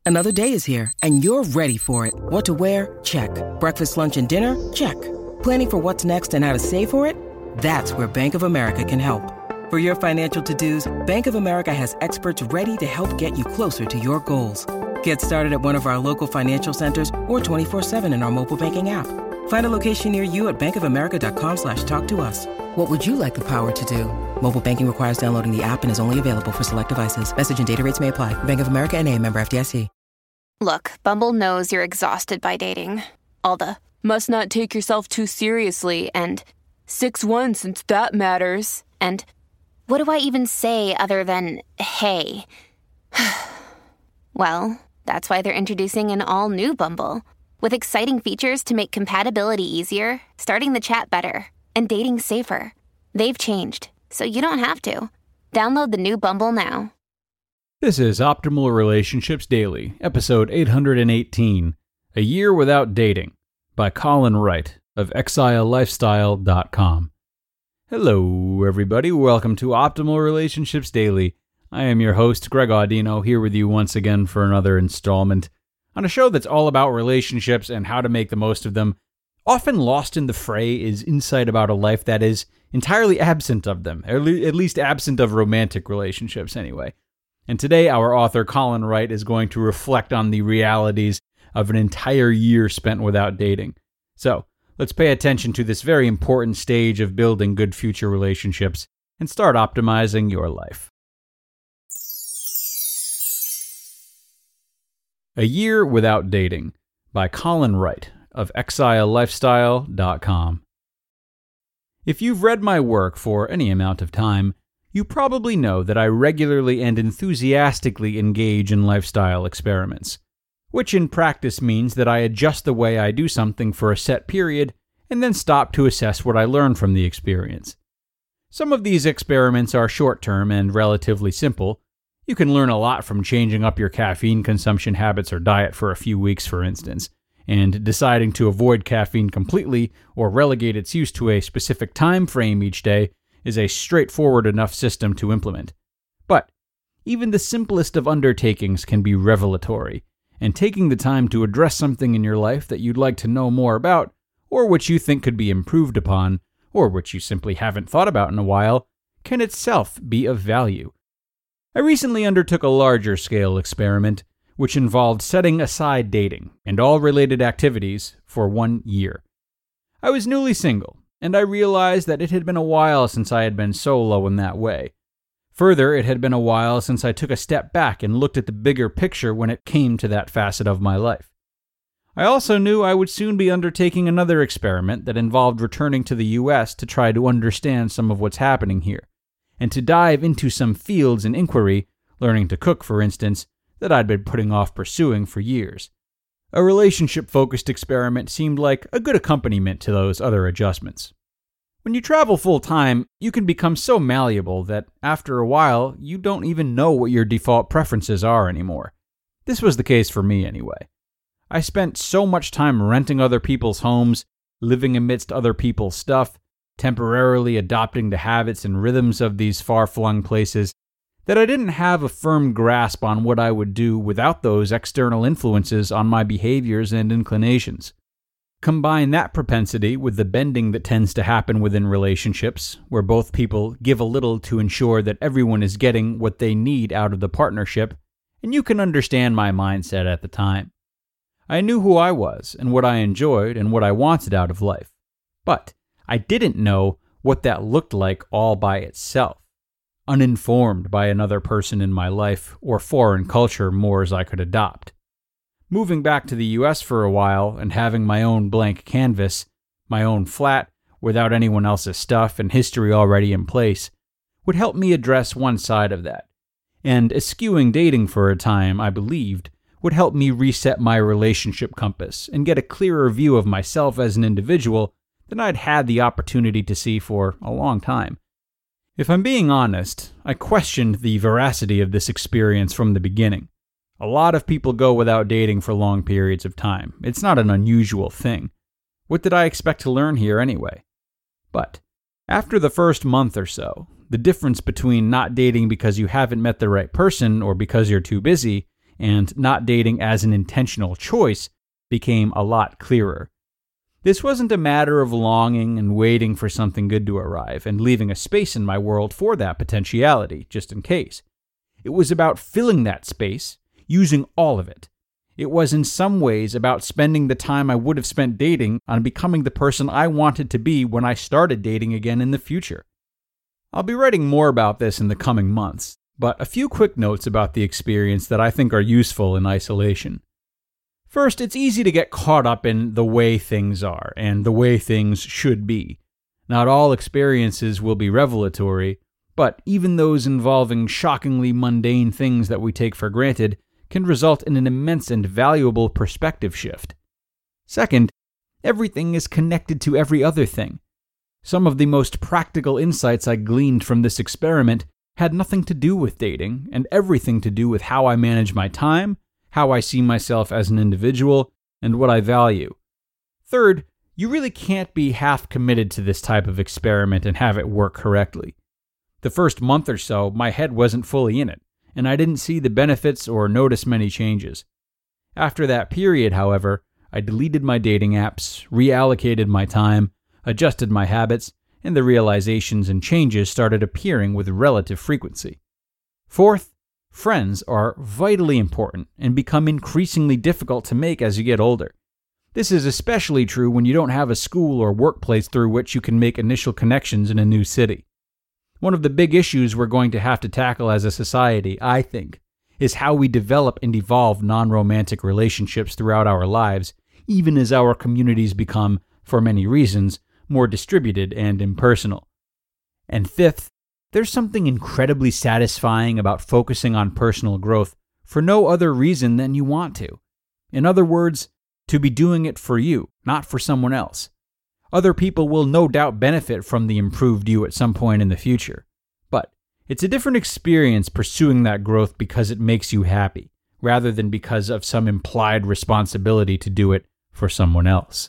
Another day is here, and you're ready for it. What to wear? Check. Breakfast, lunch, and dinner? Check. Planning for what's next and how to save for it? That's where Bank of America can help. For your financial to-dos, Bank of America has experts ready to help get you closer to your goals. Get started at one of our local financial centers or 24/7 in our mobile banking app. Find a location near you at bankofamerica.com/talktous. What would you like the power to do? Mobile banking requires downloading the app and is only available for select devices. Message and data rates may apply. Bank of America N.A., member FDIC. Look, Bumble knows you're exhausted by dating. All the, must not take yourself too seriously, and 6'1" since that matters, and what do I even say other than, hey? Well, that's why they're introducing an all-new Bumble, with exciting features to make compatibility easier, starting the chat better, and dating safer. They've changed, so you don't have to. Download the new Bumble now. This is Optimal Relationships Daily, episode 818, A Year Without Dating, by Colin Wright of ExileLifestyle.com. Hello, everybody. Welcome to Optimal Relationships Daily. I am your host, Greg Audino, here with you once again for another installment on a show that's all about relationships and how to make the most of them. Often lost in the fray is insight about a life that is entirely absent of them, or at least absent of romantic relationships anyway. And today, our author, Colin Wright, is going to reflect on the realities of an entire year spent without dating. So, let's pay attention to this very important stage of building good future relationships and start optimizing your life. A Year Without Dating by Colin Wright of ExileLifestyle.com. If you've read my work for any amount of time, you probably know that I regularly and enthusiastically engage in lifestyle experiments, which in practice means that I adjust the way I do something for a set period and then stop to assess what I learn from the experience. Some of these experiments are short-term and relatively simple. You can learn a lot from changing up your caffeine consumption habits or diet for a few weeks, for instance, and deciding to avoid caffeine completely or relegate its use to a specific time frame each day is a straightforward enough system to implement. But even the simplest of undertakings can be revelatory, and taking the time to address something in your life that you'd like to know more about, or which you think could be improved upon, or which you simply haven't thought about in a while, can itself be of value. I recently undertook a larger scale experiment, which involved setting aside dating and all related activities for 1 year. I was newly single, and I realized that it had been a while since I had been solo in that way. Further, it had been a while since I took a step back and looked at the bigger picture when it came to that facet of my life. I also knew I would soon be undertaking another experiment that involved returning to the US to try to understand some of what's happening here, and to dive into some fields in inquiry, learning to cook, for instance, that I'd been putting off pursuing for years. A relationship-focused experiment seemed like a good accompaniment to those other adjustments. When you travel full-time, you can become so malleable that after a while, you don't even know what your default preferences are anymore. This was the case for me anyway. I spent so much time renting other people's homes, living amidst other people's stuff, temporarily adopting the habits and rhythms of these far-flung places, that I didn't have a firm grasp on what I would do without those external influences on my behaviors and inclinations. Combine that propensity with the bending that tends to happen within relationships, where both people give a little to ensure that everyone is getting what they need out of the partnership, and you can understand my mindset at the time. I knew who I was and what I enjoyed and what I wanted out of life, but I didn't know what that looked like all by itself, uninformed by another person in my life or foreign culture more as I could adopt. Moving back to the US for a while and having my own blank canvas, my own flat, without anyone else's stuff and history already in place, would help me address one side of that. And eschewing dating for a time, I believed, would help me reset my relationship compass and get a clearer view of myself as an individual than I'd had the opportunity to see for a long time. If I'm being honest, I questioned the veracity of this experience from the beginning. A lot of people go without dating for long periods of time. It's not an unusual thing. What did I expect to learn here anyway? But after the first month or so, the difference between not dating because you haven't met the right person or because you're too busy and not dating as an intentional choice became a lot clearer. This wasn't a matter of longing and waiting for something good to arrive and leaving a space in my world for that potentiality, just in case. It was about filling that space, using all of it. It was in some ways about spending the time I would have spent dating on becoming the person I wanted to be when I started dating again in the future. I'll be writing more about this in the coming months, but a few quick notes about the experience that I think are useful in isolation. First, it's easy to get caught up in the way things are and the way things should be. Not all experiences will be revelatory, but even those involving shockingly mundane things that we take for granted can result in an immense and valuable perspective shift. Second, everything is connected to every other thing. Some of the most practical insights I gleaned from this experiment had nothing to do with dating and everything to do with how I manage my time, how I see myself as an individual, and what I value. Third, you really can't be half committed to this type of experiment and have it work correctly. The first month or so, my head wasn't fully in it, and I didn't see the benefits or notice many changes. After that period, however, I deleted my dating apps, reallocated my time, adjusted my habits, and the realizations and changes started appearing with relative frequency. Fourth, friends are vitally important and become increasingly difficult to make as you get older. This is especially true when you don't have a school or workplace through which you can make initial connections in a new city. One of the big issues we're going to have to tackle as a society, I think, is how we develop and evolve non-romantic relationships throughout our lives, even as our communities become, for many reasons, more distributed and impersonal. And fifth, there's something incredibly satisfying about focusing on personal growth for no other reason than you want to. In other words, to be doing it for you, not for someone else. Other people will no doubt benefit from the improved you at some point in the future. But it's a different experience pursuing that growth because it makes you happy, rather than because of some implied responsibility to do it for someone else.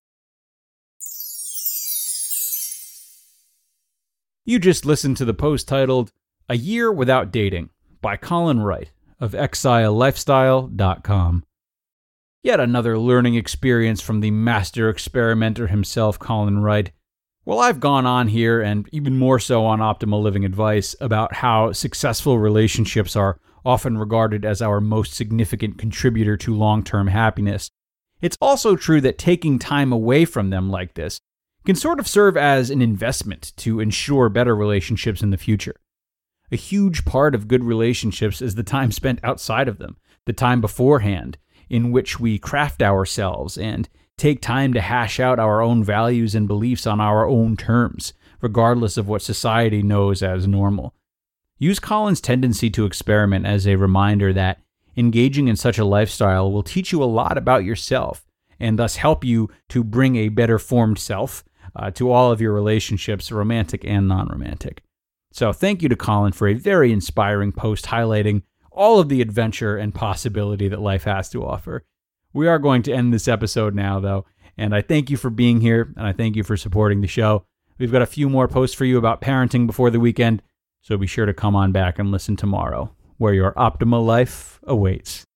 You just listened to the post titled, "A Year Without Dating" by Colin Wright of ExileLifestyle.com. Yet another learning experience from the master experimenter himself, Colin Wright. Well, I've gone on here, and even more so on Optimal Living Advice, about how successful relationships are often regarded as our most significant contributor to long-term happiness. It's also true that taking time away from them like this can sort of serve as an investment to ensure better relationships in the future. A huge part of good relationships is the time spent outside of them, the time beforehand, in which we craft ourselves and take time to hash out our own values and beliefs on our own terms, regardless of what society knows as normal. Use Colin's tendency to experiment as a reminder that engaging in such a lifestyle will teach you a lot about yourself and thus help you to bring a better formed self to all of your relationships, romantic and non-romantic. So thank you to Colin for a very inspiring post highlighting all of the adventure and possibility that life has to offer. We are going to end this episode now, though, and I thank you for being here, and I thank you for supporting the show. We've got a few more posts for you about parenting before the weekend, so be sure to come on back and listen tomorrow, where your optimal life awaits.